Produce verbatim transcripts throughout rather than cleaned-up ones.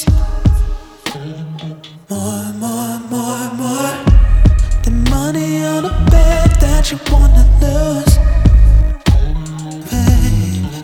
tease. More, more, more, more. The money on the bed that you wanna lose. Baby,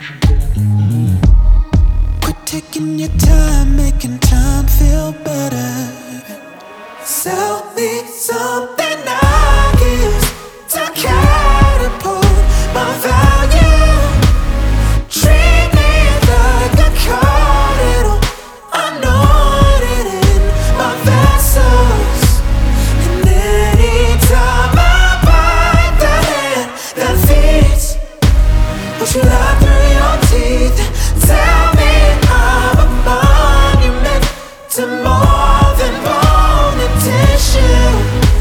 quit taking your time, making time feel better. Sell me something I can use to catapult my value. Treat me like a cardinal, anointed in my vessels. And anytime I bite the hand that feeds, won't you lie through your teeth? Tell me I'm a monument to more than bone and tissue.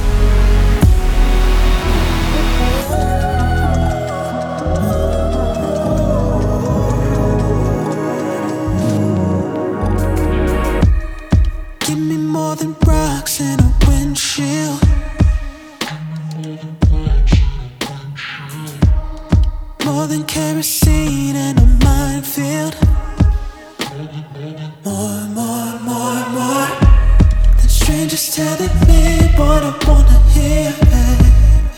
Give me more than rocks in a windshield. More than kerosene in a minefield. More, more, more, more than strangers telling me what I wanna hear, babe.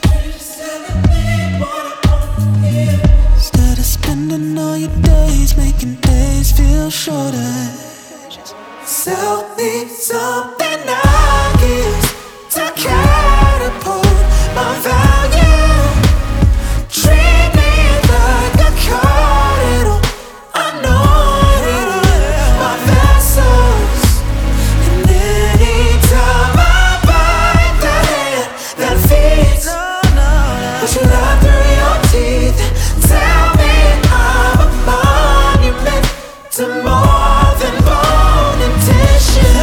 Instead of spending all your days making days feel shorter, just sell me something I can use to catapult my value. Treat me like a cardinal, anointed in my vessels. And anytime I bite the hand that feeds, won't you lie through your teeth? Tell me I'm a monument to more than bone and tissue.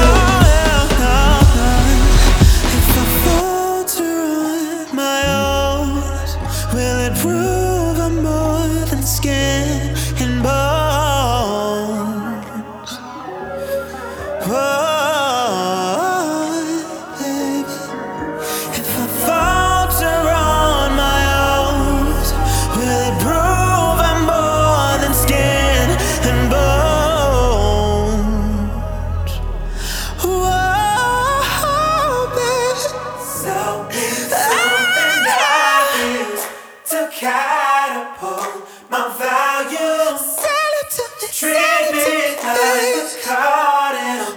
If I fall to ruin my own, will it prove I'm more than skin and bones? Oh, baby. If I falter on my own, will it prove I'm more than skin and bones? Whoa, baby. So it's something I use to catapult my value. Sell it to me. Treat me like a cardinal,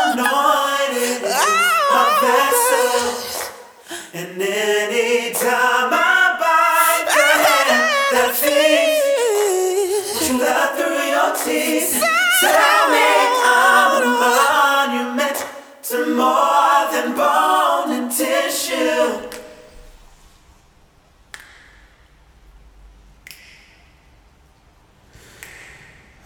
anointed in my vessels. And anytime